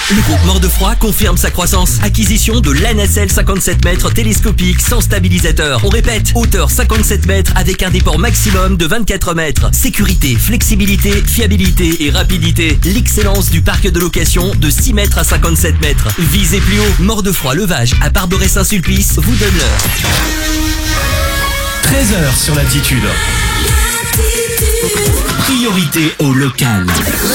Le groupe Mort de Froid confirme sa croissance. Acquisition de l'ANACEL 57 mètres télescopique sans stabilisateur. On répète, hauteur 57 mètres avec un déport maximum de 24 mètres. Sécurité, flexibilité, fiabilité et rapidité. L'excellence du parc de location de 6 mètres à 57 mètres. Visez plus haut. Mort de Froid Levages à Barberet-Saint-Sulpice vous donne l'heure. 13h sur l'altitude. Priorité au local.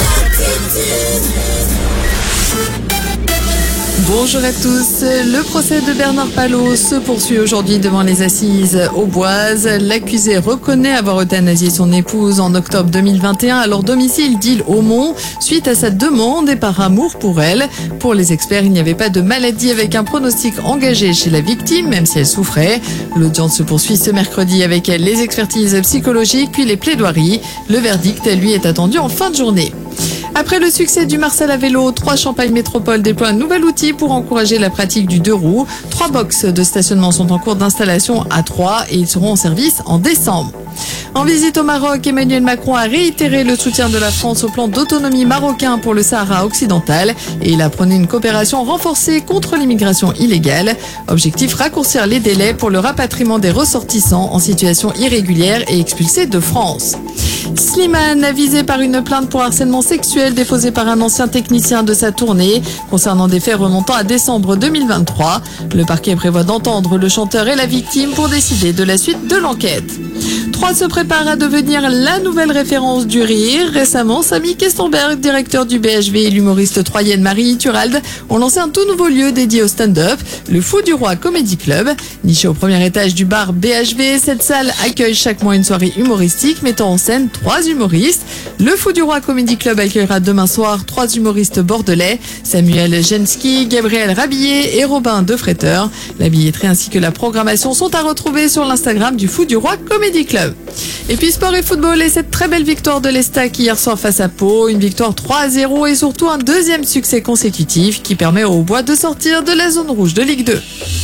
Bonjour à tous. Le procès de Bernard Palot se poursuit aujourd'hui devant les assises auboises. L'accusé reconnaît avoir euthanasié son épouse en octobre 2021 à leur domicile d'Île-au-Mont suite à sa demande et par amour pour elle. Pour les experts, il n'y avait pas de maladie avec un pronostic engagé chez la victime, même si elle souffrait. L'audience se poursuit ce mercredi avec les expertises psychologiques puis les plaidoiries. Le verdict, lui, est attendu en fin de journée. Après le succès du Marcel à vélo, 3 Champagne Métropole déploient un nouvel outil pour encourager la pratique du 2 roues. 3 boxes de stationnement sont en cours d'installation à 3 et ils seront en service en décembre. En visite au Maroc, Emmanuel Macron a réitéré le soutien de la France au plan d'autonomie marocain pour le Sahara occidental et il a prôné une coopération renforcée contre l'immigration illégale. Objectif, raccourcir les délais pour le rapatriement des ressortissants en situation irrégulière et expulsés de France. Slimane avisé par une plainte pour harcèlement sexuel déposée par un ancien technicien de sa tournée concernant des faits remontant à décembre 2023. Le parquet prévoit d'entendre le chanteur et la victime pour décider de la suite de l'enquête. 3 se prépare à devenir la nouvelle référence du rire. Récemment, Samy Kestenberg, directeur du BHV et l'humoriste troyenne Marie Turalde ont lancé un tout nouveau lieu dédié au stand-up, le Fou du Roi Comedy Club. Niché au premier étage du bar BHV, cette salle accueille chaque mois une soirée humoristique mettant en scène 3 humoristes. Le Fou du Roi Comedy Club accueillera demain soir 3 humoristes bordelais, Samuel Genski, Gabriel Rabillet et Robin Defretteur. La billetterie ainsi que la programmation sont à retrouver sur l'Instagram du Fou du Roi Comedy Club. Et puis sport et football et cette très belle victoire de l'Estac hier soir face à Pau, une victoire 3-0 et surtout un deuxième succès consécutif qui permet aux Aubois de sortir de la zone rouge de Ligue 2.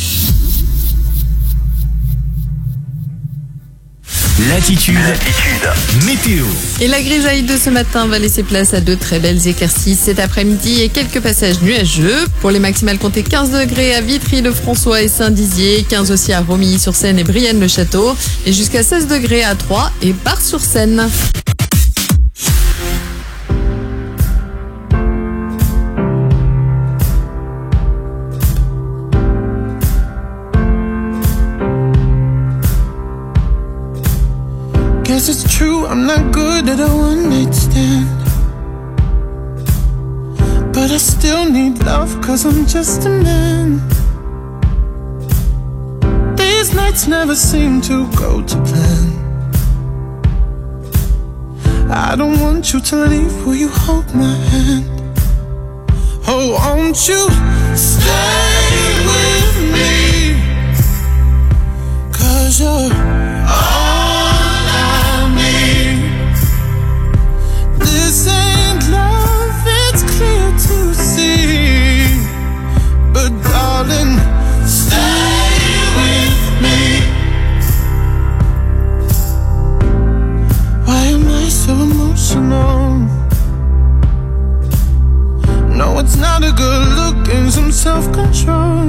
L'altitude. Météo. Et la grisaille de ce matin va laisser place à de très belles éclaircies cet après-midi et quelques passages nuageux. Pour les maximales, comptez 15 degrés à Vitry-le-François et Saint-Dizier, 15 aussi à Romilly-sur-Seine et Brienne-le-Château et jusqu'à 16 degrés à Troyes et Bar-sur-Seine. Guess it's true, I'm not good at a one-night stand, but I still need love, cause I'm just a man. These nights never seem to go to plan. I don't want you to leave, will you hold my hand? Oh, won't you stay with me, cause you're this ain't love, it's clear to see, but darling, stay with me. Why am I so emotional? No, it's not a good look and some self-control.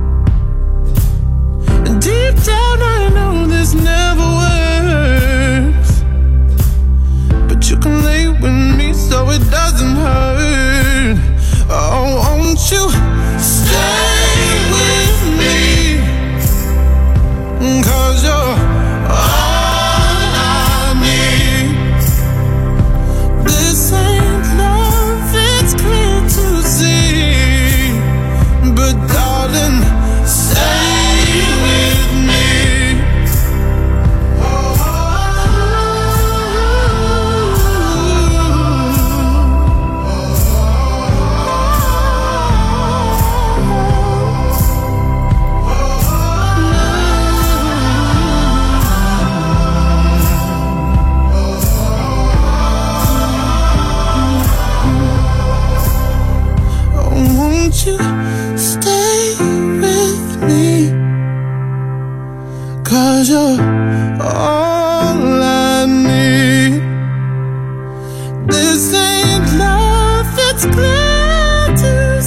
Deep down I know this never works, but you can lay with me so it doesn't hurt. Oh, won't you stay with me, cause you're all I need. This ain't love, it's clear to see, but darling, stay with me. Won't you stay with me, cause you're all I need. This ain't love, it's clear to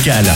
local.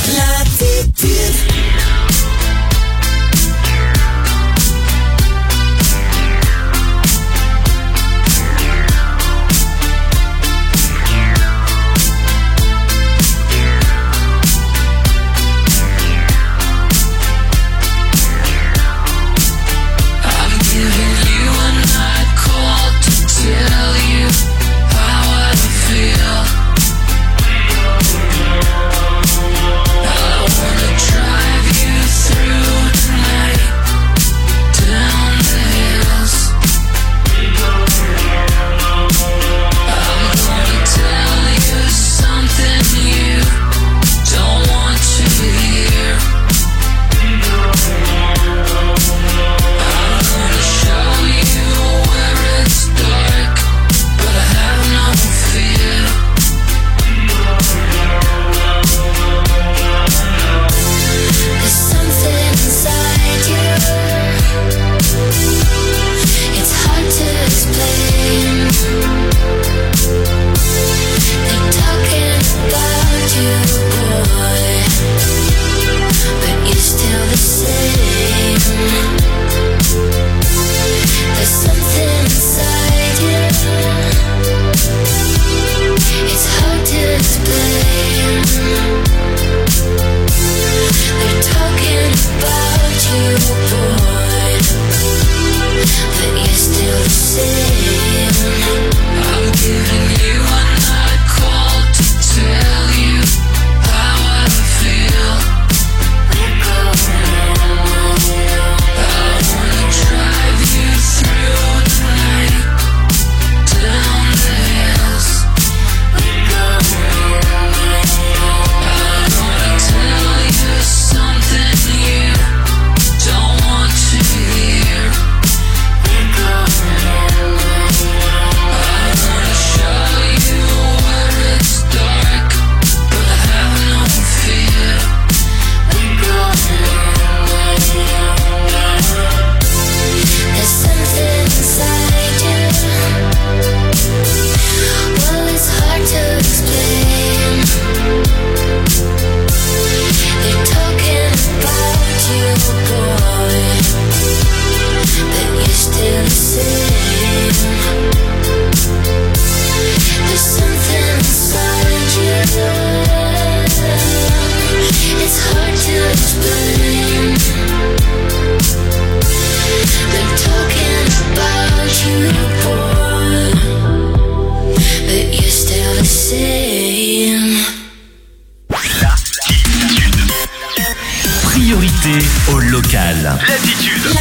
Priorité au local. Latitude.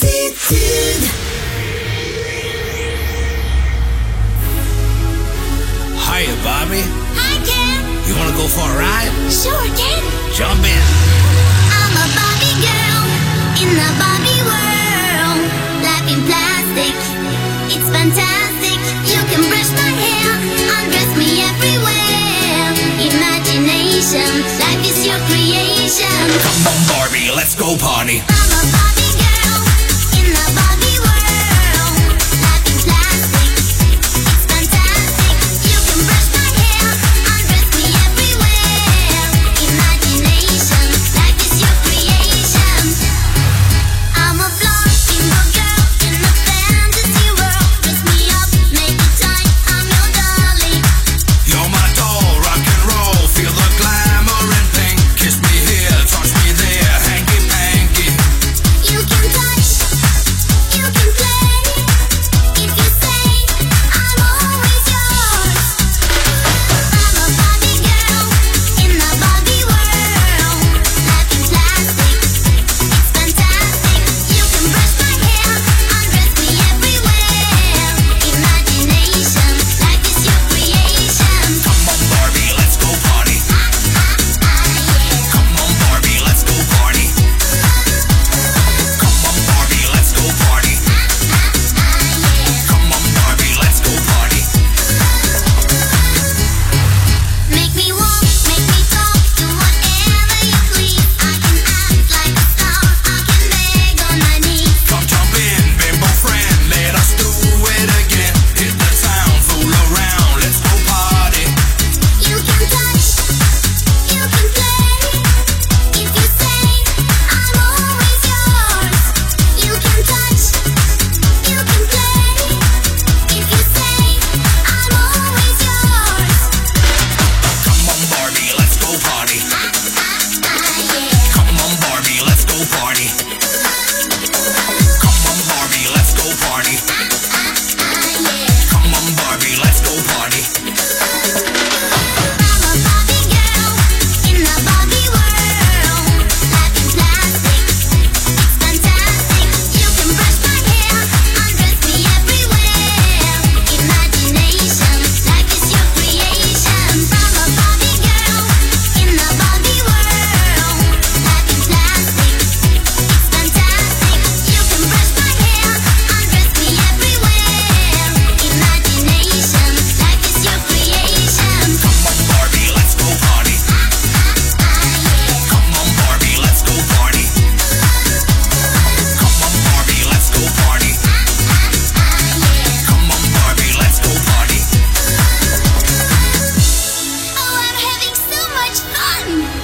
Hiya, Bobby. Hi, Ken. You wanna go for a ride? Sure, Ken. Jump in. I'm a Barbie girl in the Barbie world. Life in plastic, it's fantastic. You can brush my hair, undress me everywhere. Imagination, life is your creation. Come on, Barbie, let's go party. I'm a Barbie girl in the Barbie world. Life in plastic, it's fantastic. You can brush my hair, undress me everywhere. Imagination, life is your creation. I'm a blonde girl in a fantasy world. Dress me up, make it tight, I'm your darling. You're my doll, rock and roll. Feel the glamour and pink. Kiss me here, touch me there, hanky panky.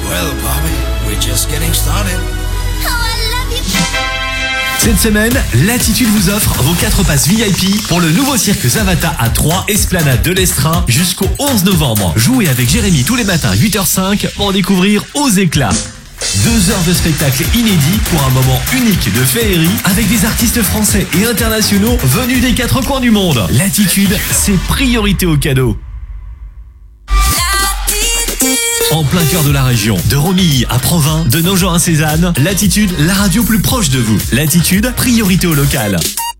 Well, Bobby, we're just getting started. Oh, I love you. Cette semaine, Latitude vous offre vos 4 passes VIP pour le nouveau cirque Zavata à 3, Esplanade de l'Estrin, jusqu'au 11 novembre. Jouez avec Jérémy tous les matins 8h05 pour découvrir Aux éclats. 2 heures de spectacle inédit pour un moment unique de féerie avec des artistes français et internationaux venus des 4 coins du monde. Latitude, c'est priorité au cadeau. En plein cœur de la région, de Romilly à Provins, de Nogent à Cézanne, Latitude, la radio plus proche de vous. Latitude, priorité au local.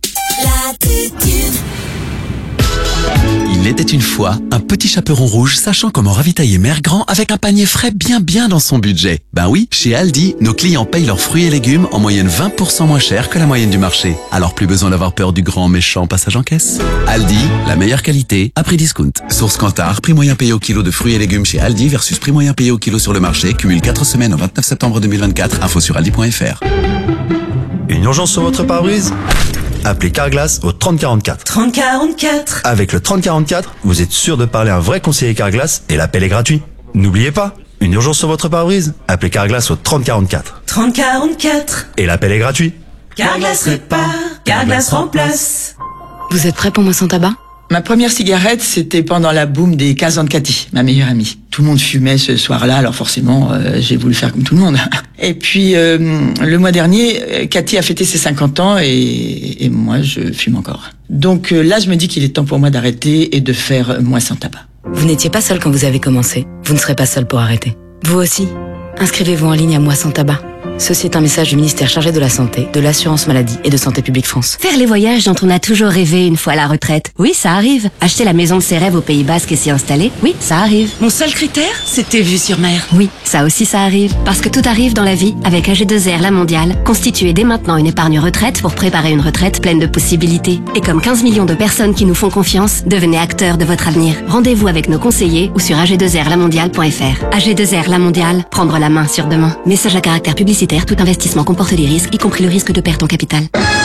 Il était une fois un petit chaperon rouge sachant comment ravitailler Mère Grand avec un panier frais bien dans son budget. Ben oui, chez Aldi, nos clients payent leurs fruits et légumes en moyenne 20% moins cher que la moyenne du marché. Alors plus besoin d'avoir peur du grand méchant passage en caisse. Aldi, la meilleure qualité à prix discount. Source Kantar, prix moyen payé au kilo de fruits et légumes chez Aldi versus prix moyen payé au kilo sur le marché, cumule 4 semaines au 29 septembre 2024, info sur aldi.fr. Une urgence sur votre pare-brise ? Appelez Carglass au 3044. 3044. Avec le 3044, vous êtes sûr de parler à un vrai conseiller Carglass et l'appel est gratuit. N'oubliez pas, une urgence sur votre pare-brise, appelez Carglass au 3044. 3044. Et l'appel est gratuit. Carglass répare, Carglass remplace. Vous êtes prêts pour moi sans tabac ? Ma première cigarette, c'était pendant la boom des 15 ans de Cathy, ma meilleure amie. Tout le monde fumait ce soir-là, alors forcément, j'ai voulu faire comme tout le monde. Et puis, le mois dernier, Cathy a fêté ses 50 ans et moi, je fume encore. Donc là, je me dis qu'il est temps pour moi d'arrêter et de faire moi sans tabac. Vous n'étiez pas seul quand vous avez commencé. Vous ne serez pas seul pour arrêter. Vous aussi. Inscrivez-vous en ligne à Moi sans tabac. Ceci est un message du ministère chargé de la Santé, de l'Assurance Maladie et de Santé Publique France. Faire les voyages dont on a toujours rêvé une fois à la retraite. Oui, ça arrive. Acheter la maison de ses rêves au Pays Basque et s'y installer. Oui, ça arrive. Mon seul critère, c'était vue sur mer. Oui, ça aussi ça arrive. Parce que tout arrive dans la vie avec AG2R La Mondiale. Constituez dès maintenant une épargne retraite pour préparer une retraite pleine de possibilités. Et comme 15 millions de personnes qui nous font confiance, devenez acteurs de votre avenir. Rendez-vous avec nos conseillers ou sur ag2rlamondiale.fr. AG2R La Mondiale, prendre la main sur demain. Message à caractère publicitaire, tout investissement comporte des risques, y compris le risque de perte en capital.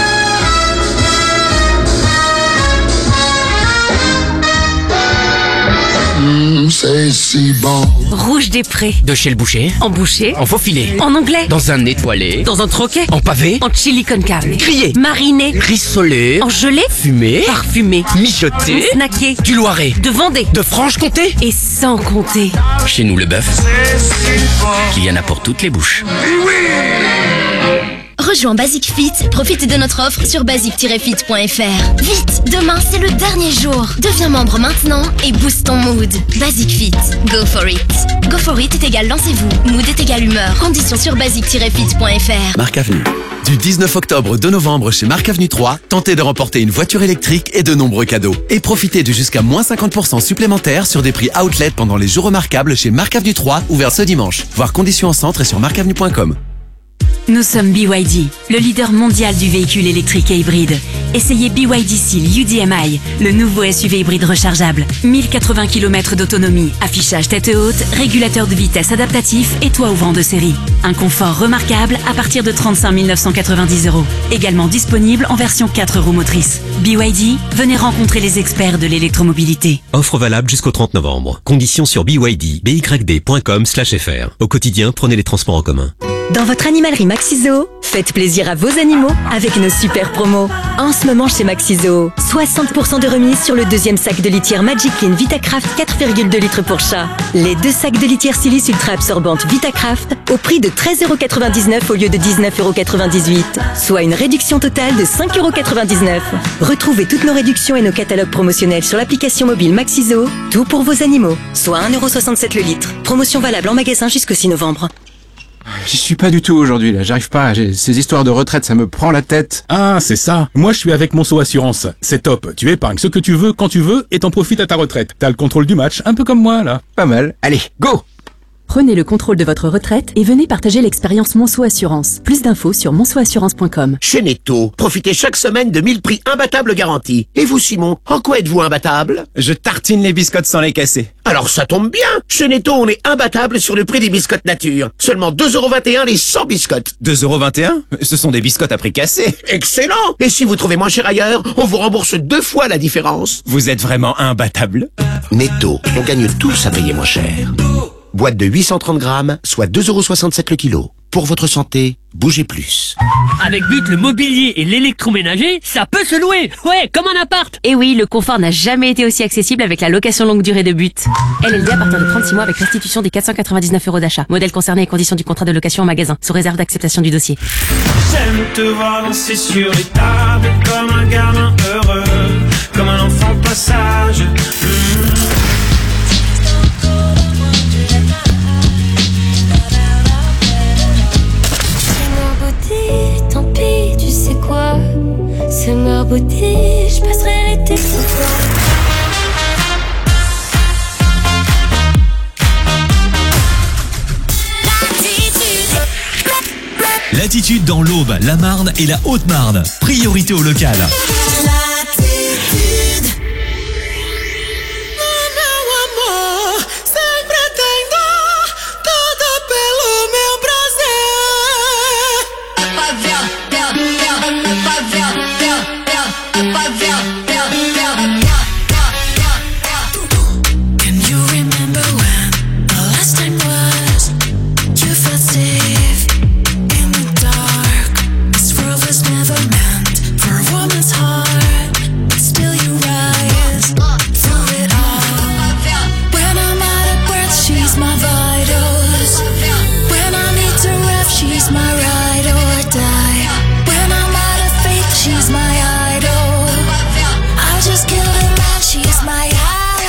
C'est si bon. Rouge des Prés. De chez le boucher. En boucher. En faux filet. En anglais. Dans un étoilé. Dans un troquet. En pavé. En chili con carne. Grillé. Mariné. Rissolé. En gelée. Fumé. Parfumé. Mijoté. Snacké. Du Loiret. De Vendée. De Franche-Comté. Et sans compter. Chez nous, le bœuf. Il y en a pour toutes les bouches. Rejoins Basic Fit, profite de notre offre sur basic-fit.fr. Vite, demain c'est le dernier jour. Deviens membre maintenant et booste ton mood. Basic Fit, go for it. Go for it est égal lancez-vous, mood est égal humeur. Conditions sur basic-fit.fr. Marc Avenue. Du 19 octobre au 2 novembre chez Marc Avenue 3, tentez de remporter une voiture électrique et de nombreux cadeaux. Et profitez de jusqu'à moins 50% supplémentaires sur des prix outlet pendant les jours remarquables chez Marc Avenue 3, ouvert ce dimanche. Voir conditions en centre et sur marcavenue.com. Nous sommes BYD, le leader mondial du véhicule électrique et hybride. Essayez BYD Seal UDMI, le nouveau SUV hybride rechargeable. 1080 km d'autonomie, affichage tête haute, régulateur de vitesse adaptatif et toit ouvrant de série. Un confort remarquable à partir de 35 990 €. Également disponible en version 4 roues motrices. BYD, venez rencontrer les experts de l'électromobilité. Offre valable jusqu'au 30 novembre. Conditions sur byd.com/fr. Au quotidien, prenez les transports en commun. Dans votre animalerie Maxizo, faites plaisir à vos animaux avec nos super promos. En ce moment chez Maxizo, 60% de remise sur le deuxième sac de litière Magic Clean Vitacraft 4,2 litres pour chat. Les 2 sacs de litière silice ultra absorbante Vitacraft au prix de 13,99 € au lieu de 19,98 €, soit une réduction totale de 5,99 €. Retrouvez toutes nos réductions et nos catalogues promotionnels sur l'application mobile Maxizo, tout pour vos animaux, soit 1,67 € le litre. Promotion valable en magasin jusqu'au 6 novembre. J'y suis pas du tout aujourd'hui, là. J'arrive pas. Ces histoires de retraite, ça me prend la tête. Ah, c'est ça. Moi, je suis avec Monceau Assurance. C'est top. Tu épargnes ce que tu veux, quand tu veux, et t'en profites à ta retraite. T'as le contrôle du match, un peu comme moi, là. Pas mal. Allez, go! Prenez le contrôle de votre retraite et venez partager l'expérience Monceau Assurance. Plus d'infos sur monceauassurance.com. Chez Netto, profitez chaque semaine de 1000 prix imbattables garantis. Et vous, Simon, en quoi êtes-vous imbattable? Je tartine les biscottes sans les casser. Alors ça tombe bien. Chez Netto, on est imbattable sur le prix des biscottes nature. Seulement 2,21 € les 100 biscottes. 2,21 €? Ce sont des biscottes à prix cassé. Excellent. Et si vous trouvez moins cher ailleurs, on vous rembourse 2 fois la différence. Vous êtes vraiment imbattable. Netto, on gagne tous à payer moins cher. Boîte de 830 grammes, soit 2,67 € le kilo. Pour votre santé, bougez plus. Avec But, le mobilier et l'électroménager, ça peut se louer. Ouais, comme un appart. Et oui, le confort n'a jamais été aussi accessible avec la location longue durée de But. LLD à partir de 36 mois avec restitution des 499 € d'achat. Modèle concerné et conditions du contrat de location en magasin, sous réserve d'acceptation du dossier. J'aime te voir danser sur les tables comme un gamin heureux, comme un enfant passage. Tant pis, tu sais quoi, Summer Body, je passerai l'été sans toi. Latitude dans l'Aube, la Marne et la Haute-Marne. Priorité au local. Can you remember when the last time was? You felt safe in the dark. This world was never meant for a woman's heart, but still you rise through it all. When I'm out of breath, she's my vitals. When I need to rest, she's my ride or die. When I'm out of faith, she's my idol. I just killed a man, she's my alibi.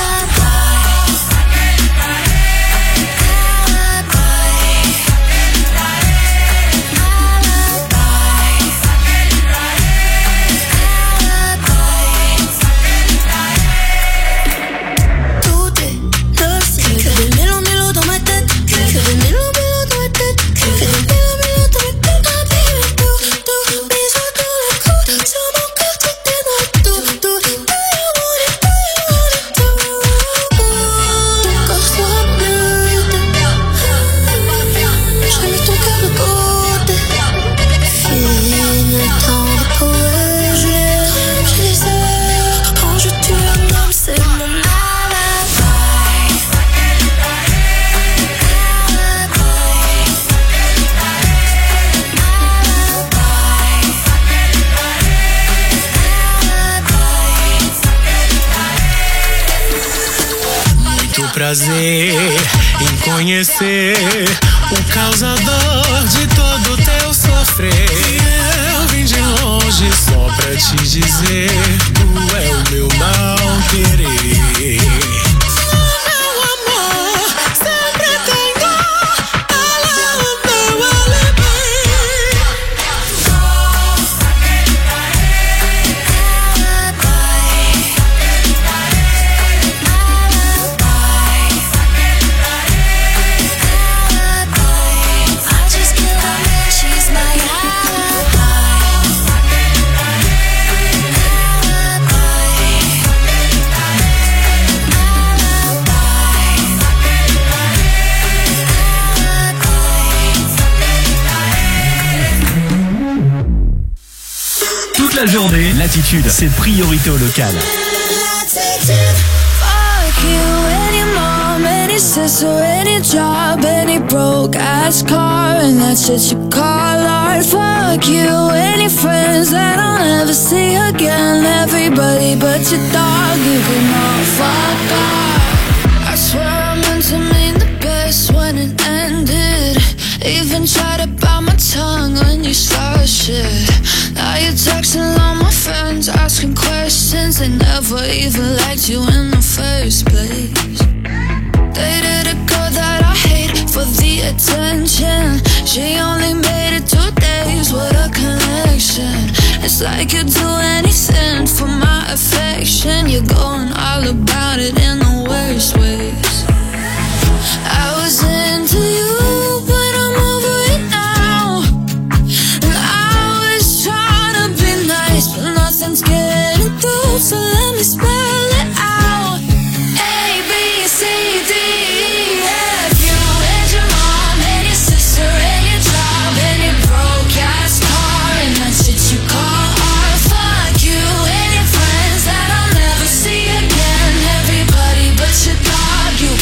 Tout est logique. Que des mélos dans ma tête. Que des mélos dans ma tête. Que des mélos dans ma tête. Ah baby, tout, bisous dans le cou. Sur mon corps, tout est noir. Tout, do you want it, tout. Ton corps soit bleu. Je remets ton cœur de côté. Fini le temps de courir. J'ai les heures. Quand je tue un homme, c'est mon alibi. Muito prazer em conhecer o causador de todo teu sofrer. Eu vim de longe só pra te dizer, tu é o meu mal querer. Meu amor, sempre tenho ela o meu alibi. I just killed a man, she's my Toute la journée, Latitude, c'est priorité au local. Fuck you, any mom, any sister, any job, any broke ass car, and that shit you call art. Fuck you, any friends that I'll never see again. Everybody but your dog, you can all fuck off. I swear I meant to mean the best when it ended. Even tried to bite my tongue when you started shit. Now you're texting all my friends, asking questions. They never even liked you in the first place. Dated a girl that I hate for the attention. She only made it 2 days, what a connection. It's like you'd do anything for my affection. You're going all about it in the worst ways. I was into you, but I'm over it now. And I was trying to be nice, but nothing's getting through, so let me spell it out. A, B, C, D, E, F. You and your mom and your sister and your job and your broke ass car, and that shit you call art. Fuck you and your friends that I'll never see again. Everybody but your dog, you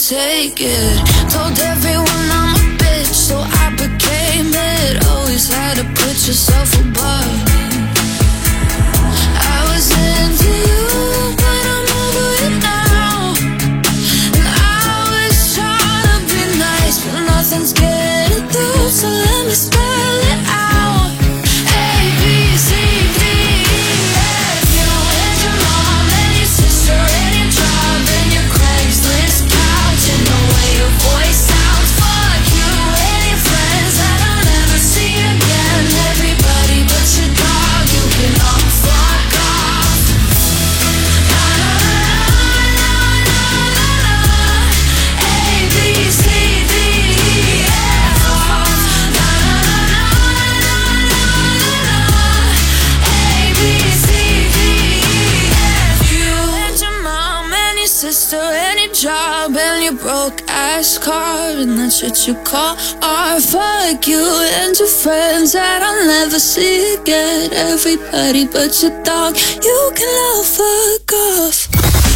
take it. Told everyone I'm a bitch, so I became it. Always had to put yourself above me. I was into you, but I'm over it now. And I was trying to be nice, but nothing's getting through, so let me spell it out. A, B, C, D, E, F. You and your mom and your sister and your job and your Craigslist couch and the way your voice sounds. Fuck you and your friends that I'll never see again. Everybody but your dog, you can all fuck off. Na na na na na na na. A, B, C, D, E, F. Na na na na na na na. A, B, C, D, E, F. You and your mom and your sister and your job and your broke ass car and that's what you call art. Fuck you and your friends that I'll never see again. Everybody but your dog, you can all fuck off.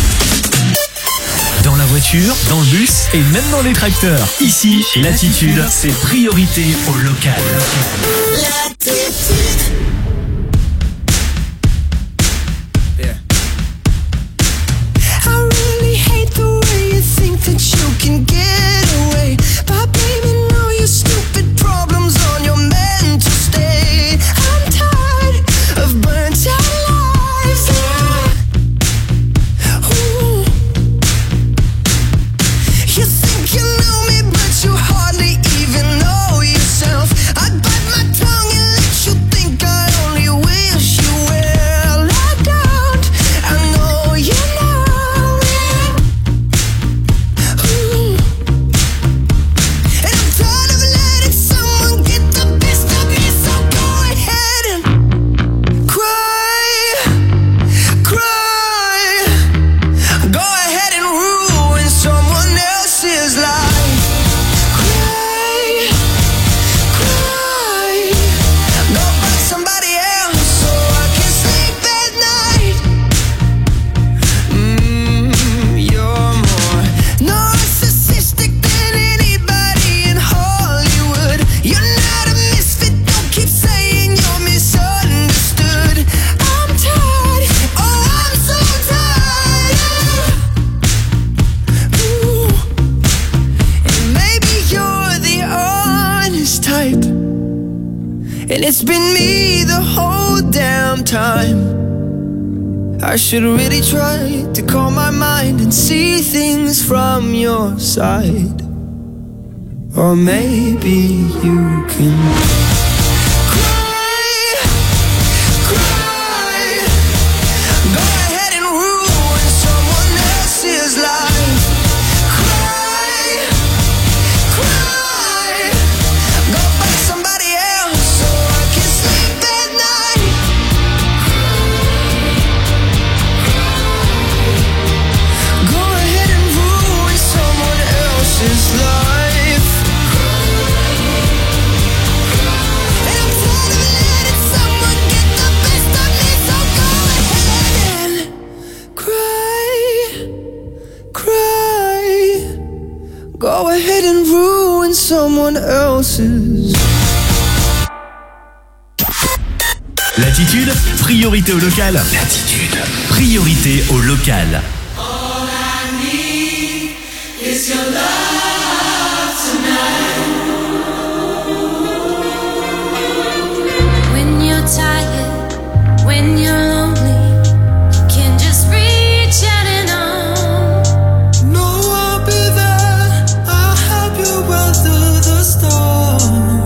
Dans la voiture, dans le bus et même dans les tracteurs. Ici, Latitude, c'est priorité au local. I really hate the way you think that you can get away by blaming all your stupid problems on your mental state. I'm tired of burnt out lives. Ooh. You think you know me, but you hardly even know yourself. I'd bite my tongue and let you think I only wish you well. I don't, I know you know it. Ooh. And I'm tired of letting someone get the best of me, so go ahead and cry, cry. Go ahead and ruin someone else's life. Cry, cry. Go find somebody else so I can sleep at night. You're more narcissistic than anybody in Hollywood. You're not a misfit, don't keep saying you're misunderstood. I'm tired, oh I'm so tired. Ooh. And maybe you're the honest type, and it's been me the whole damn time. I should really try to calm my mind and see things from your side. Or maybe you can cry, cry. Go ahead and ruin someone else's life. Cry, cry. Go find somebody else so I can sleep at night. Go ahead and ruin someone else's life. And I'm tired of letting someone get the best of me, so go ahead and cry, cry. Go ahead and ruin someone else's. Latitude, priorité au local. Latitude, priorité au local. Is your love tonight? When you're tired, when you're lonely, you can just reach out and on. No, I'll be there. I'll help you weather the storm.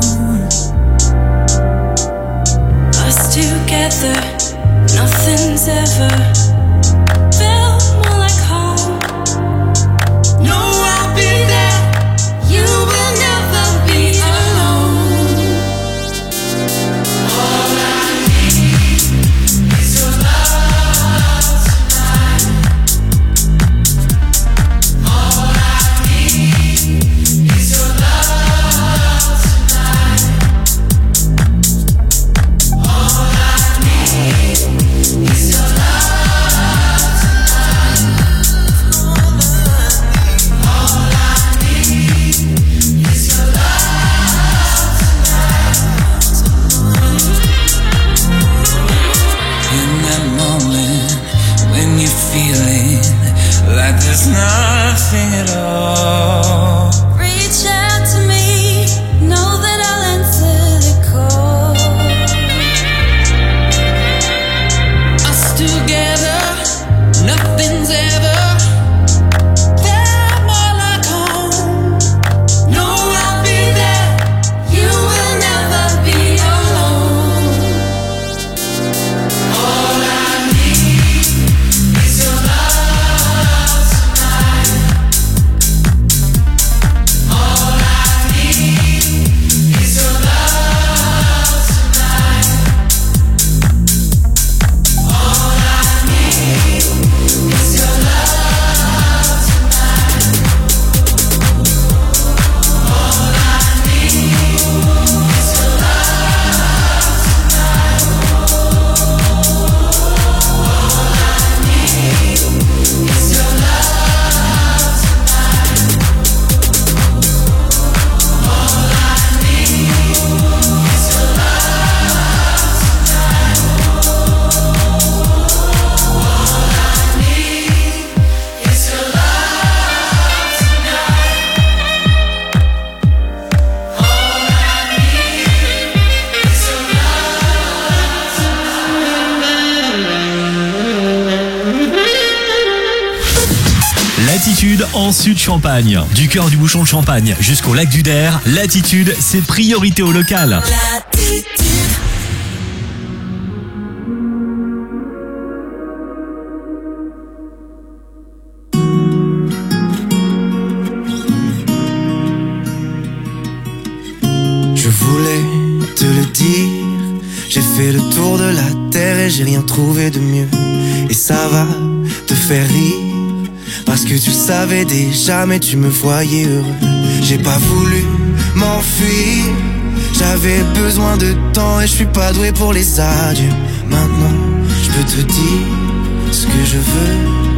Us together, nothing's ever felt more like home. No, I'll be there. Sud Champagne. Du cœur du bouchon de Champagne jusqu'au lac du Der, Latitude, c'est priorité au local. Je voulais te le dire, j'ai fait le tour de la terre et j'ai rien trouvé de mieux. Et ça va te faire rire, parce que tu le savais déjà mais tu me voyais heureux. J'ai pas voulu m'enfuir, j'avais besoin de temps et je suis pas doué pour les adieux. Maintenant je peux te dire ce que je veux.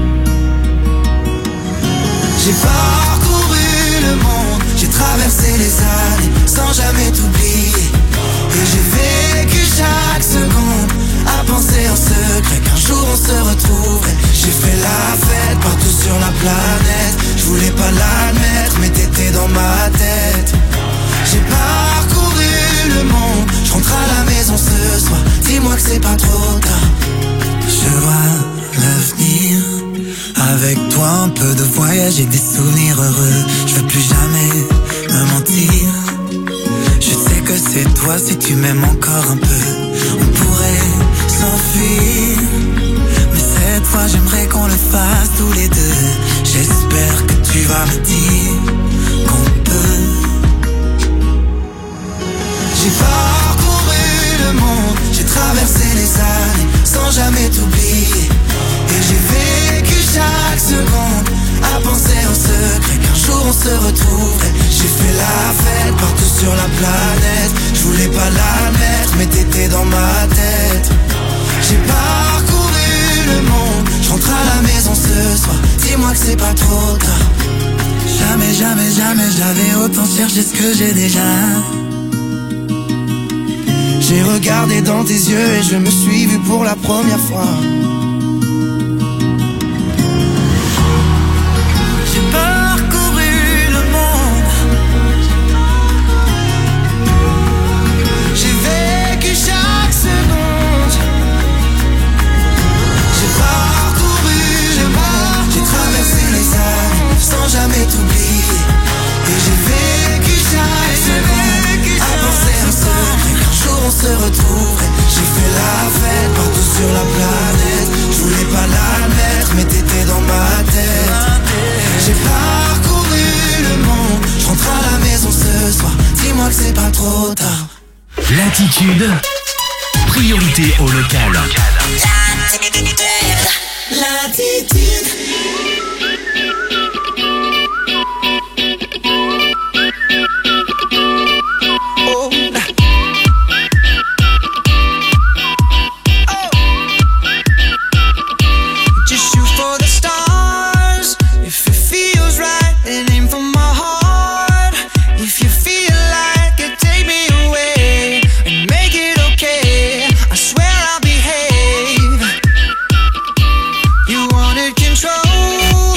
J'ai parcouru le monde, j'ai traversé les années sans jamais t'oublier. Et j'ai vécu chaque seconde à penser en secret qu'un jour on se retrouverait. J'ai fait la fête partout sur la planète, je voulais pas l'admettre mais t'étais dans ma tête. J'ai parcouru le monde, je rentre à la maison ce soir, dis-moi que c'est pas trop tard. Je vois l'avenir, avec toi un peu de voyage et des souvenirs heureux. Je veux plus jamais me mentir, je sais que c'est toi si tu m'aimes encore un peu. On pourrait s'enfuir, mais cette fois j'aimerais qu'on le fasse tous les deux. J'espère que tu vas me dire qu'on peut. J'ai parcouru le monde, j'ai traversé les années sans jamais t'oublier. Et j'ai vécu chaque seconde à penser en secret qu'un jour on se retrouverait. J'ai fait la fête partout sur la planète, je voulais pas l'admettre mais t'étais dans ma tête. J'ai parcouru le monde, je rentre à la maison ce soir, dis-moi que c'est pas trop tard. Jamais, jamais, jamais j'avais autant cherché ce que j'ai déjà. J'ai regardé dans tes yeux et je me suis vu pour la première fois. J'ai parcouru le monde, j'ai vécu chaque seconde. J'ai parcouru le monde, j'ai traversé les années sans jamais t'oublier. Et j'ai vécu chaque seconde à penser en secret qu'un jour on se retrouverait. J'ai fait la fête partout sur la planète, je voulais pas l'admettre mais t'étais dans ma tête. J'ai parcouru le monde, je rentre à la maison ce soir, dis-moi que c'est pas trop tard. Latitude, priorité au local. Latitude. Just shoot for the stars. If it feels right, and aim for my heart. If you feel like it, take me away and make it okay. I swear I'll behave. You wanted control.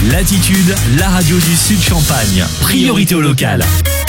Latitude, la radio du Sud Champagne. Priorité au local.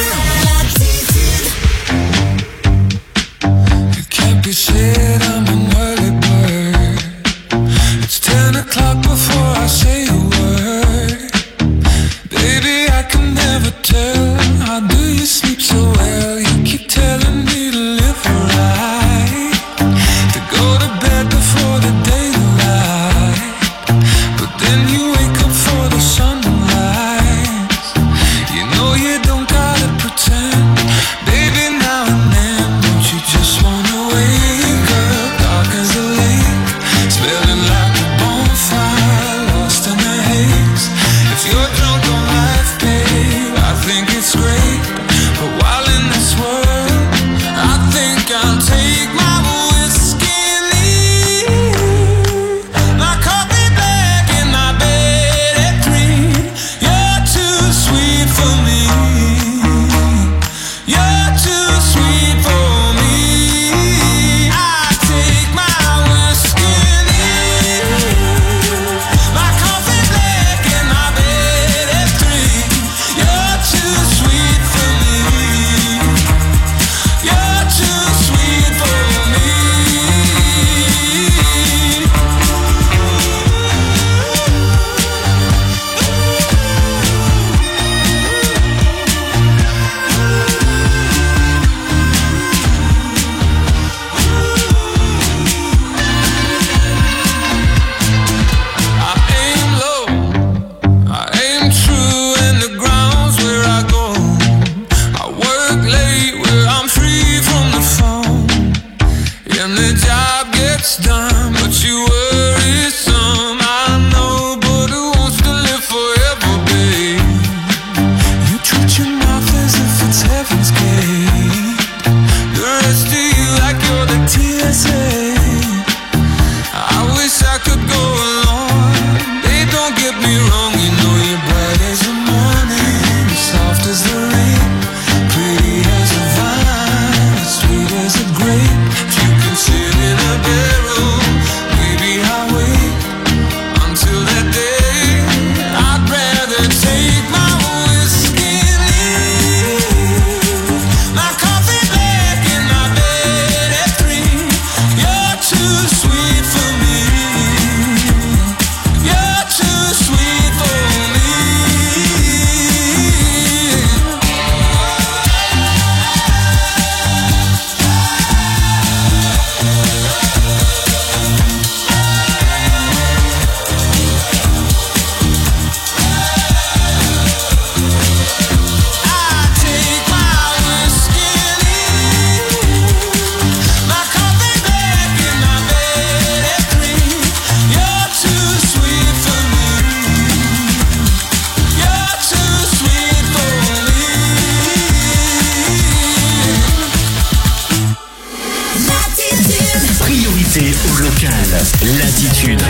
Can't be said I'm an early bird. It's 10 o'clock before I say a word. Baby, I can never tell. How do you sleep so well? You keep telling me to live right, to go to bed before the daylight, but then you wake up for the sunrise. You know you don't gotta pretend. Baby, now and then, don't you just wanna wake up? Dark as a lake, smelling like a bonfire, lost in the haze. If you're drunk on life, babe, I think it's great. But while in this world, I think I'll take my whiskey and leave. My coffee black and my bed at 3. You're too sweet for me. You're too sweet for me. I take my whiskey and leave. My coffee black and my bed at 3. You're too sweet for me. You're too sweet for me. I aim low, I aim true, and the ground's where I go. I work late where I'm free from the phone, and the job gets done, but you worry some. I know, but who wants to live forever, babe? You treat your mouth as if it's heaven's gate. The rest of you like you're the TSA. I wish I could go along. Babe, don't get me wrong, you know you're bright as the morning, soft as the rain, pretty as a vine, sweet as a grape. If you can sit in a barrel, maybe I'll wait until that day. I'd rather take my whiskey and leave. My coffee black and my bed at 3. You're too sweet for me. You're too sweet for me. I take my whiskey and leave. My coffee black and my bed at 3. You're too sweet for me. You're too sweet for me. Priorité au local. Latitude.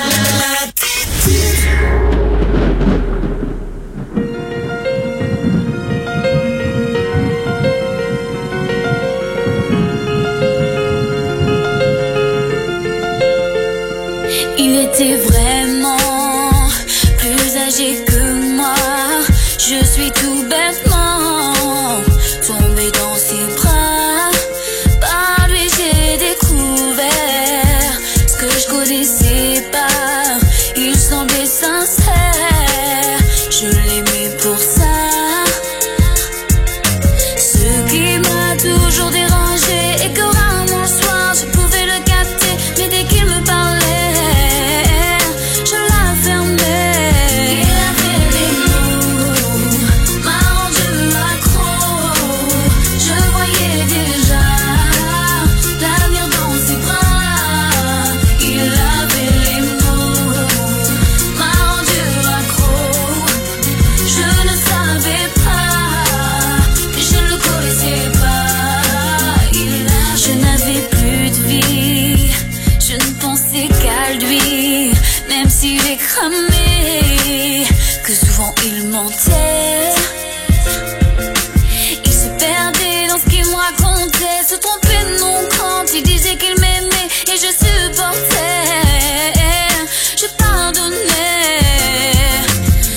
Il était vraiment plus âgé que moi. Je suis tout bêtement tombée dans ses bras. Par lui j'ai découvert ce que je connaissais pas. Il semblait sincère, je l'aimais pour ça. Ce qui m'a toujours dérangé et que rarement le soir je pouvais le capter, mais dès qu'il me parlait, je la fermais. Il avait des mots, m'a rendu accro. Je voyais déjà l'avenir dans ses bras. Il avait les mots, m'a rendu accro. Je ne savais pas, je ne le connaissais pas. Je n'avais plus de vie, je ne pensais qu'à lui, même s'il est cramé, que souvent il mentait. Il se perdait dans ce qu'il me racontait, se trompait de nom quand il disait qu'il m'aimait, et je supportais, je pardonnais.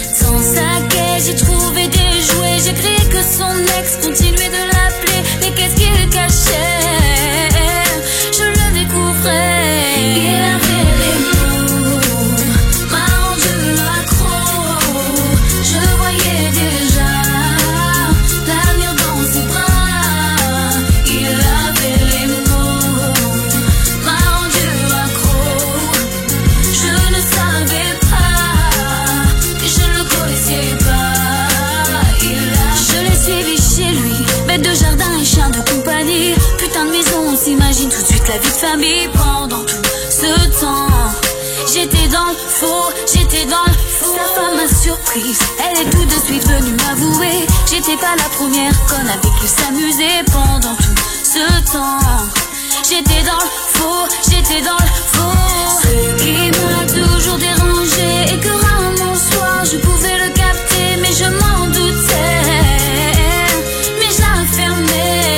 pendant tout ce temps. J'étais dans le faux, j'étais dans le faux. Sa femme m'a surprise, elle est tout de suite venue m'avouer. J'étais pas la première conne avec qui s'amuser pendant tout ce temps. J'étais dans le faux, j'étais dans le faux. Ce qui m'a toujours dérangé et que rarement le soir je pouvais le capter, mais je m'en doutais, mais je la fermais.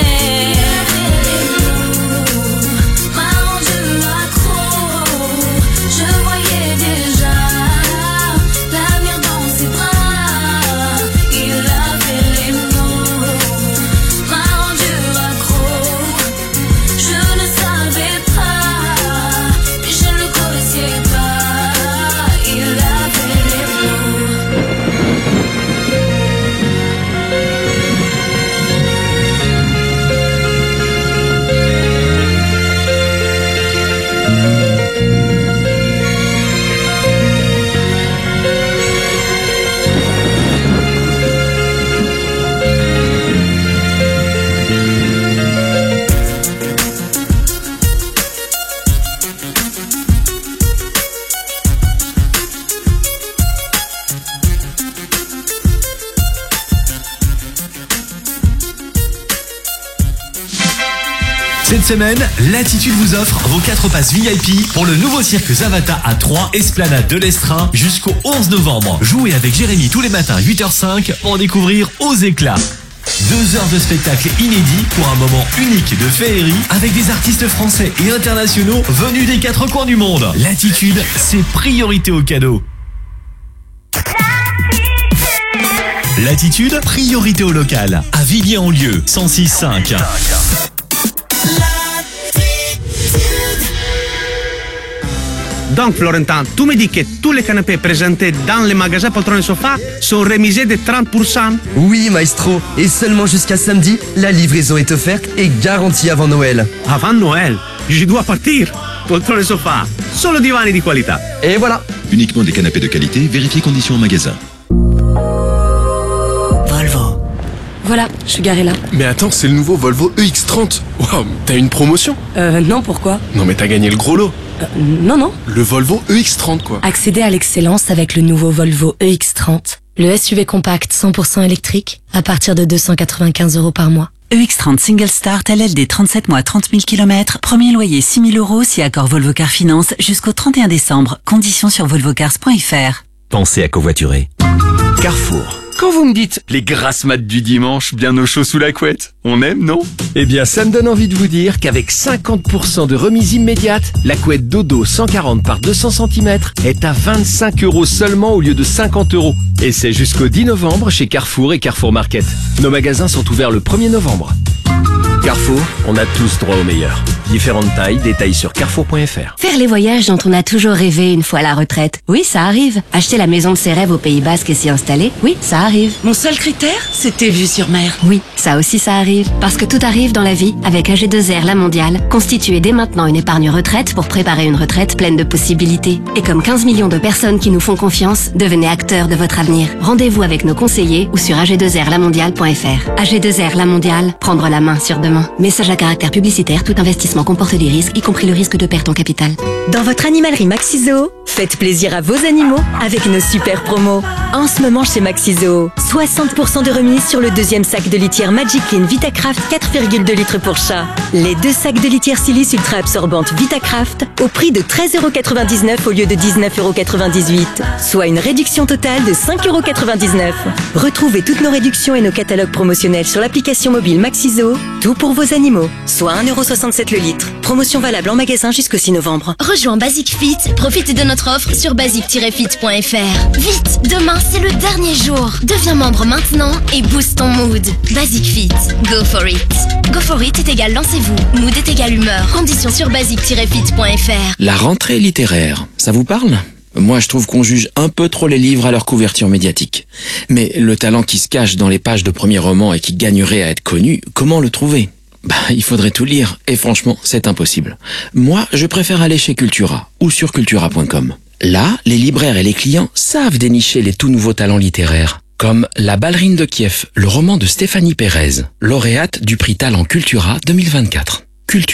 M'a rendu accro, je voyais déjà l'avenir dans ses bras. Il avait les mots, m'a rendu accro. Je ne savais pas, je ne le connaissais pas. Il avait les mots. Cette semaine, Latitude vous offre vos 4 passes VIP pour le nouveau cirque Zavata à 3, Esplanade de l'Estrin, jusqu'au 11 novembre. Jouez avec Jérémy tous les matins 8h05 pour découvrir Aux éclats. 2 heures de spectacle inédit pour un moment unique de féerie avec des artistes français et internationaux venus des 4 coins du monde. Latitude, c'est priorité au cadeau. Latitude, priorité au local. À Villiers-en-Lieu, 106.5. Donc Florentin, tu me dis que tous les canapés présentés dans les magasins Poltron et Sofa sont remisés de 30%? Oui, maestro. Et seulement jusqu'à samedi, la livraison est offerte et garantie avant Noël. Avant Noël? Je dois partir. Poltron et Sofa, solo divani di qualità. Et voilà. Uniquement des canapés de qualité, vérifiez conditions en magasin. Volvo. Voilà, je suis garée là. Mais attends, c'est le nouveau Volvo EX30. Waouh, t'as une promotion? Non, pourquoi? Non mais t'as gagné le gros lot. Non. Le Volvo EX30 quoi. Accédez à l'excellence avec le nouveau Volvo EX30. Le SUV compact 100% électrique à partir de 295 € par mois. EX30 Single Start LLD 37 mois 30 000 km. Premier loyer 6 000 € si accord Volvo Car Finance jusqu'au 31 décembre. Conditions sur volvocars.fr. Pensez à covoiturer. Carrefour. Quand vous me dites les grasses mat du dimanche bien au chaud sous la couette, on aime, non? Eh bien, ça me donne envie de vous dire qu'avec 50% de remise immédiate, la couette Dodo 140 par 200 cm est à 25 € seulement au lieu de 50 €. Et c'est jusqu'au 10 novembre chez Carrefour et Carrefour Market. Nos magasins sont ouverts le 1er novembre. Carrefour, on a tous droit au meilleur. Différentes tailles, détails sur carrefour.fr. Faire les voyages dont on a toujours rêvé une fois à la retraite. Oui, ça arrive. Acheter la maison de ses rêves au Pays Basque et s'y installer. Oui, ça arrive. Mon seul critère, c'était vue sur mer. Oui, ça aussi ça arrive. Parce que tout arrive dans la vie avec AG2R La Mondiale. Constituez dès maintenant une épargne retraite pour préparer une retraite pleine de possibilités. Et comme 15 millions de personnes qui nous font confiance, devenez acteurs de votre avenir. Rendez-vous avec nos conseillers ou sur ag2rlamondiale.fr. AG2R La Mondiale, prendre la main sur demain. Message à caractère publicitaire, tout investissement comporte des risques, y compris le risque de perte en capital. Dans votre animalerie Maxi-Zoo, faites plaisir à vos animaux avec nos super promos. En ce moment chez Maxi-Zoo, 60% de remise sur le deuxième sac de litière Magic Clean Vitacraft 4,2 litres pour chat. Les 2 sacs de litière silice ultra absorbante Vitacraft au prix de 13,99 € au lieu de 19,98 €, soit une réduction totale de 5,99 €. Retrouvez toutes nos réductions et nos catalogues promotionnels sur l'application mobile Maxi-Zoo, tout pour vos animaux, soit 1,67 € le litre. Promotion valable en magasin jusqu'au 6 novembre. Rejoins Basic Fit, profite de notre offre sur basic-fit.fr. Vite, demain c'est le dernier jour. Deviens membre maintenant et booste ton mood. Basic Fit, go for it. Go for it est égal lancez-vous, mood est égal humeur. Conditions sur basic-fit.fr. La rentrée littéraire, ça vous parle ? Moi, je trouve qu'on juge un peu trop les livres à leur couverture médiatique. Mais le talent qui se cache dans les pages de premiers romans et qui gagnerait à être connu, comment le trouver ? Il faudrait tout lire, et franchement, c'est impossible. Moi, je préfère aller chez Cultura, ou sur cultura.com. Là, les libraires et les clients savent dénicher les tout nouveaux talents littéraires. Comme La ballerine de Kiev, le roman de Stéphanie Pérez, lauréate du prix Talent Cultura 2024. Cultura,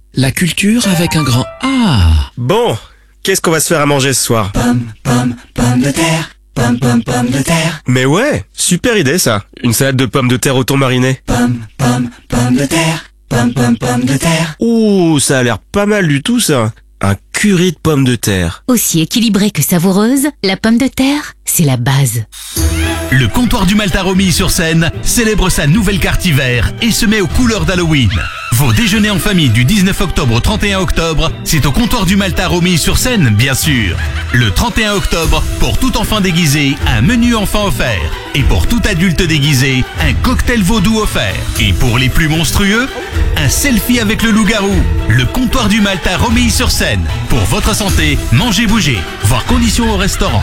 La culture avec un grand A. Bon, qu'est-ce qu'on va se faire à manger ce soir? Pomme de terre. Pomme de terre. Mais ouais, super idée ça. Une salade de pommes de terre au thon mariné. Pomme de terre. Pomme de terre. Ouh, ça a l'air pas mal du tout ça. Un curry de pommes de terre. Aussi équilibrée que savoureuse, la pomme de terre, c'est la base. Le comptoir du Malt à Romilly-sur-Seine célèbre sa nouvelle carte hiver et se met aux couleurs d'Halloween. Vos déjeuners en famille du 19 octobre au 31 octobre, c'est au comptoir du Malt à Romilly-sur-Seine, bien sûr. Le 31 octobre, pour tout enfant déguisé, un menu enfant offert. Et pour tout adulte déguisé, un cocktail vaudou offert. Et pour les plus monstrueux, un selfie avec le loup-garou. Le comptoir du Malt à Romilly-sur-Seine. Pour votre santé, mangez, bougez. Voir conditions au restaurant.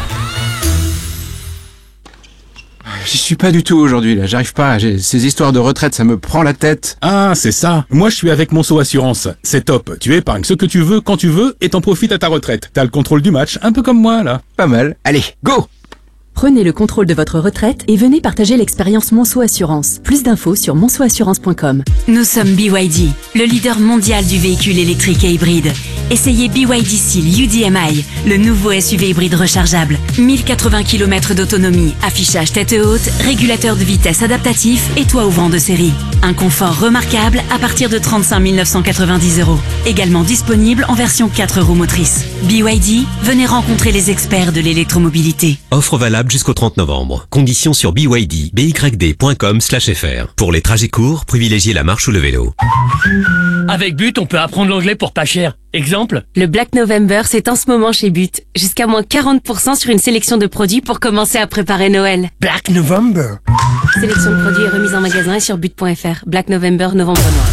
J'y suis pas du tout aujourd'hui, là. J'arrive pas. Ces histoires de retraite, ça me prend la tête. Ah, c'est ça. Moi, je suis avec Monceau Assurance. C'est top. Tu épargnes ce que tu veux, quand tu veux, et t'en profites à ta retraite. T'as le contrôle du match, un peu comme moi, là. Pas mal. Allez, go! Prenez le contrôle de votre retraite et venez partager l'expérience Monceau Assurance. Plus d'infos sur monceauassurance.com. Nous sommes BYD, le leader mondial du véhicule électrique et hybride. Essayez BYD Seal UDMI, le nouveau SUV hybride rechargeable. 1080 km d'autonomie, affichage tête haute, régulateur de vitesse adaptatif et toit ouvrant de série. Un confort remarquable à partir de 35 990 €. Également disponible en version 4 roues motrices. BYD, venez rencontrer les experts de l'électromobilité. Offre valable jusqu'au 30 novembre. Conditions sur byd.com/fr. Pour les trajets courts, privilégiez la marche ou le vélo. Avec But, on peut apprendre l'anglais pour pas cher. Exemple? Le Black November, c'est en ce moment chez But. Jusqu'à moins 40% sur une sélection de produits pour commencer à préparer Noël. Black November. Sélection de produits est remise en magasin et sur but.fr. Black November, novembre noir.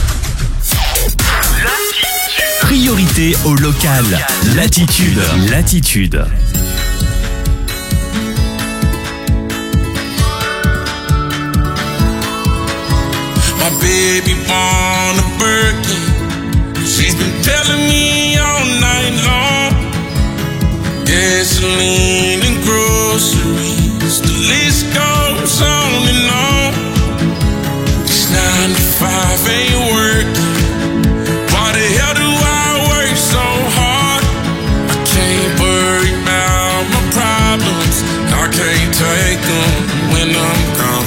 Priorité au local. Latitude. My baby born a Birkin. She's been telling me all night long. Gasoline and groceries, the list goes on and on. This 9 to 5 ain't working. Why the hell do I work so hard? I can't worry about my problems. I can't take them when I'm gone.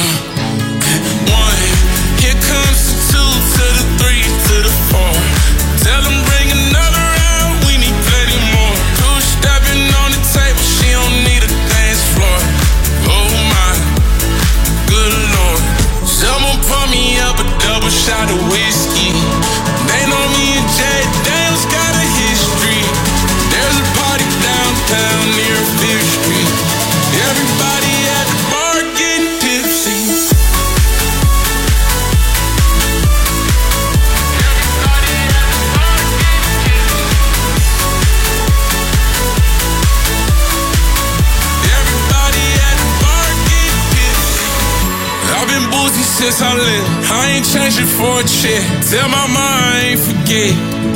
Here comes the 2 to the 3 to the 4. Tell them bring another round, we need plenty more. 2 stepping on the table, she don't need a dance floor. Oh my, good lord. Someone pour me up a double shot of whiskey. They know me and Jay Dale's got a history. There's a party downtown near 5th Street. Everybody at the bar getting tipsy. Since I live, I ain't changing for a chick. Tell my mom I ain't forget.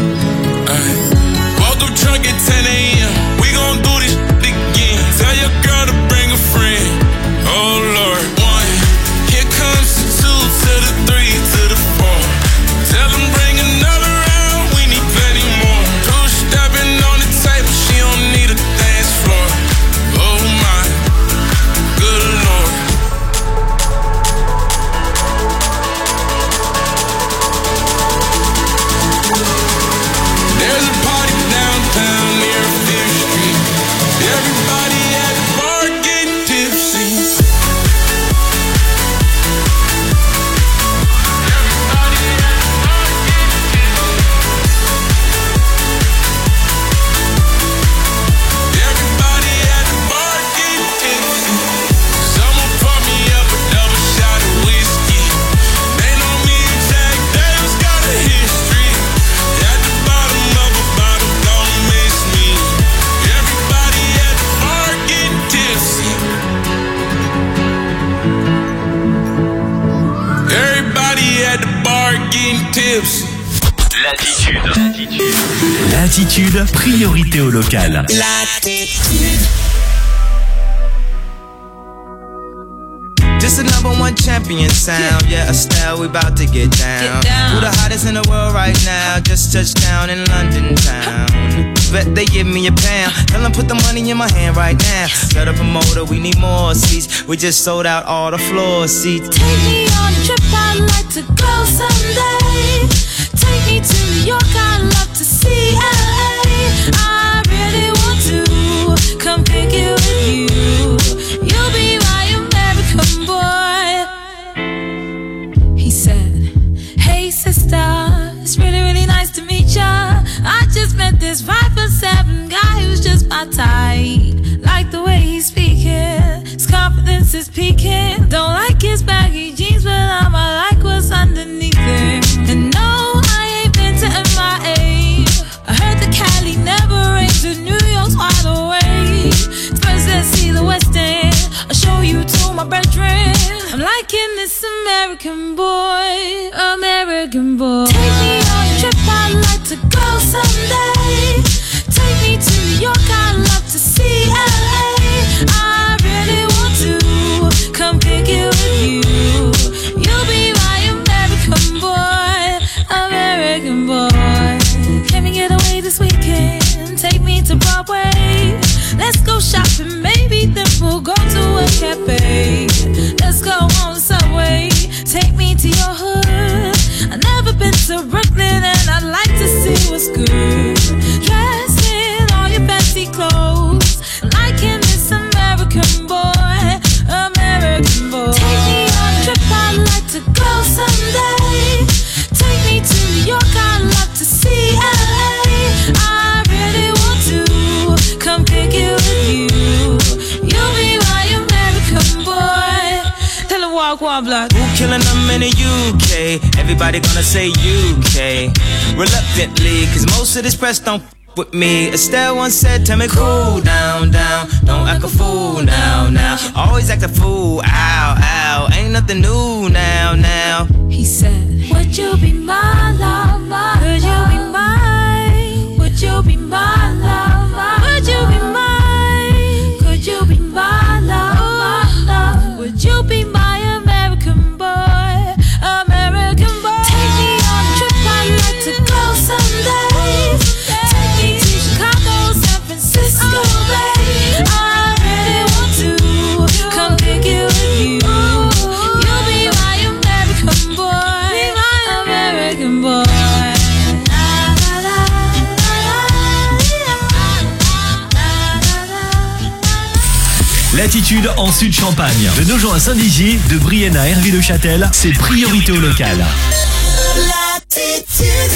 Woke up drunk at 10 a.m. We gon' do this again. Tell your girl to bring a friend. Oh Lord, 1. Here comes the 2 to the 3 to the 4. Tell them bring another round. We need plenty more. 2 stepping on the table. She don't need a dance floor. Oh my, good Lord. There's a party downtown near 5th Street. Everybody at the bar getting tipsy. Everybody at the bar getting tipsy. Someone pour me up a double shot of whiskey. They know me and Jack Dale's got a history. At the bottom of a bottle, don't miss me. Everybody at the bar getting tipsy. Everybody at the bar getting tipsy. Latitude, priorité au local. This the #1 channel. champion sound. Yeah, Estelle, we about to get down. Who the hottest in the world right now? Just touched down in London town. Bet they give me a pound. Tell them put the money in my hand right now. Set up a motor, we need more seats. We just sold out all the floor seats. Take me on a trip, I'd like to go someday. Take me to New York, I'd love to see LA. I really want to come pick it with you. You'll be my American boy. He said, hey sister, it's really, really nice to meet ya. I just met this 5'7" guy who's just my type. Like the way he's speaking, his confidence is peaking. Don't like his baggy jeans, but I like what's underneath it. And no, I ain't been to MIA. I heard the Cali never rains and New York's wide awake. First let's see the West End, I'll show you to my bedroom. I'm liking this American boy, American boy. Take me on a trip, I'd like to go someday. Take me to New York, I'd love to see LA. I really want to come pick it with you. You'll be my American boy, American boy. Can we get away this weekend? Take me to Broadway. Let's go shopping, maybe then we'll go to a cafe. Let's go on Subway, take me to your hood. I've never been to Brooklyn and I'd like to see what's good. Dress in all your fancy clothes, liking this American boy, American boy. Take me on a trip, I'd like to go someday. Take me to New York, I'd love to see LA. I really want to come pick it with you. You'll be my American boy. Tell him walk one block. Who killing them in the UK? Everybody gonna say UK. Reluctantly, cause most of this press don't with me. Estelle once said, tell me cool down, down. Don't act a fool now, now. Always act a fool, ow, ow. Ain't nothing new now, now. He said, would you be my lover? Could you be mine? Would you be my lover? Would you be mine? Could you be my lover? Would you be my American boy? American boy. Take me on a trip, I'd like to go someday. Take me to Chicago, San Francisco, babe. I really want to come pick it with you. You'll be my American boy, American boy. Latitude en Sud-Champagne. De Nogent à Saint-Dizier, de Brienne à Herville-le-Châtel, c'est priorité au local. Latitude.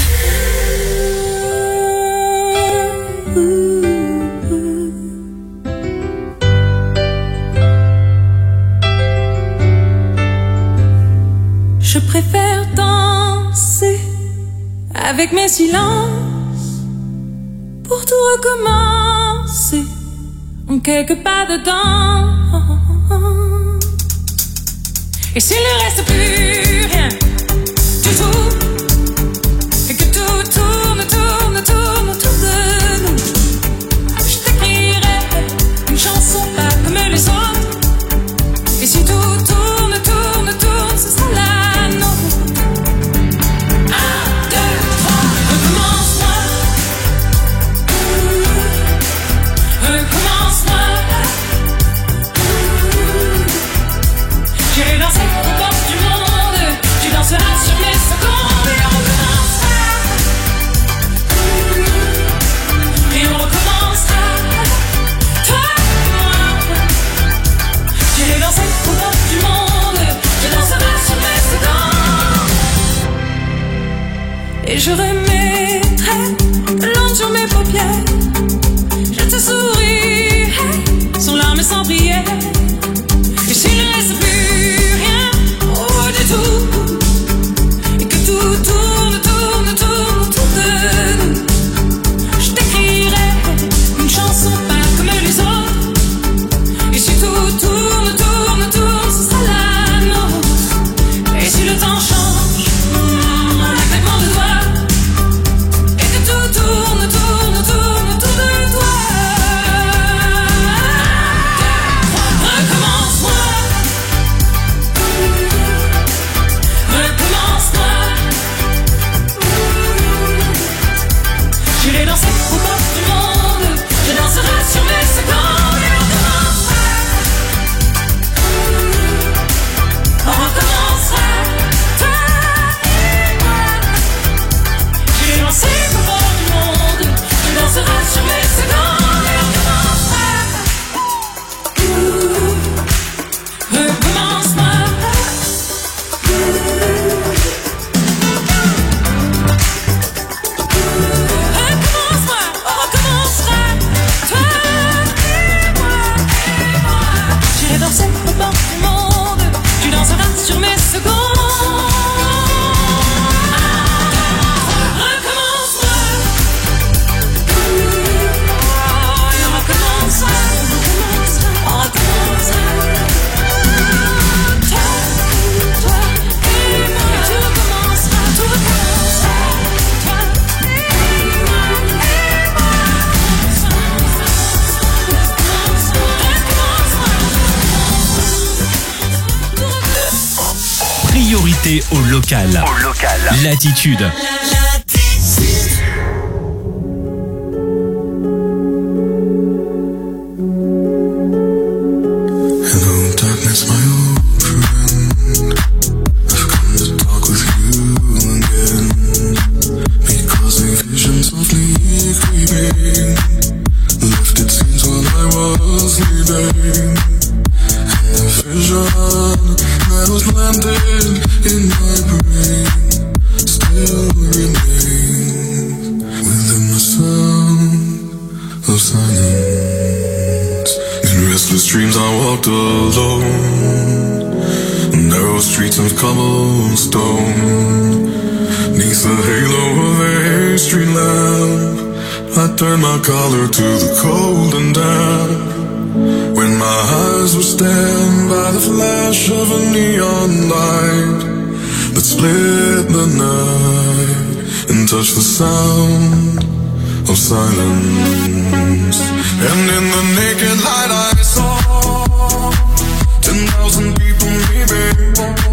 Je préfère danser avec mes silences pour tout recommencer en quelque pas dedans. Et s'il ne reste plus rien du tout, et que tout tourne, tourne, tourne autour de nous, je t'écrirai une chanson pas comme les autres. Et si tout tourne, tourne, tourne, ce sera la nôtre. 1, 2, 3, recommence-moi. Recommence-moi. J'irai danser aux portes du monde. Tu danseras sur mes secondes. fidélité au local. Latitude. Hello, darkness, my old friend. I've come to talk with you again. Because a vision softly creeping left its scenes while I was sleeping. And a vision that was landed in my brain still remains within the sound of silence. In restless dreams I walked alone, narrow streets of cobblestone. Neath the halo of a street lamp, I turned my collar to the cold and damp. When my eyes were stabbed by the flash of a neon light that split the night and touched the sound of silence. And in the naked light I saw 10,000 people maybe.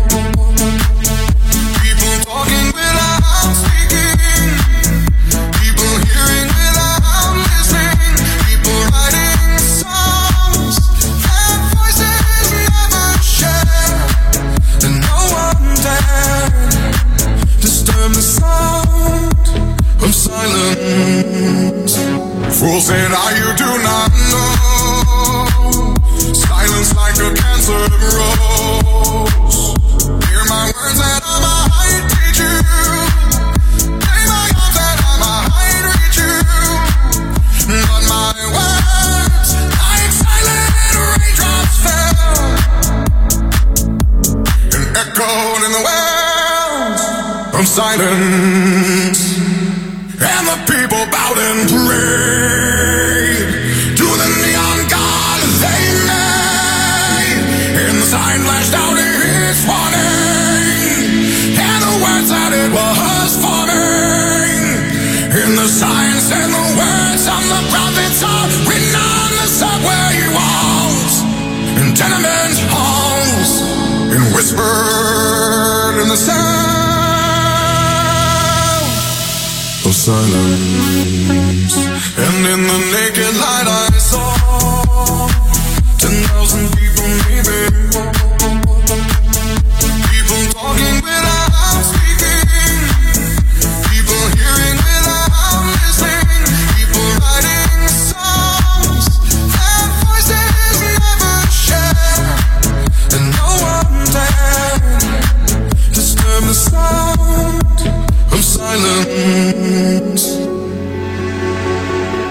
People talking without speaking. People hearing without listening. People writing songs that voices never share. And no one dared disturb the sound of silence. Fools said, you do not know. Silence like a cancer grows. Hear my words that I might teach you. Play my arms that I might reach you. But my words, like silent raindrops fell and echoed in the wells of silence. And the people bowed and prayed to the neon god they made. And the sign flashed out its warning, and the words that it was forming. And the sign said the words of the prophets are written on the subway walls and tenement halls, and whispered in the sound of silence.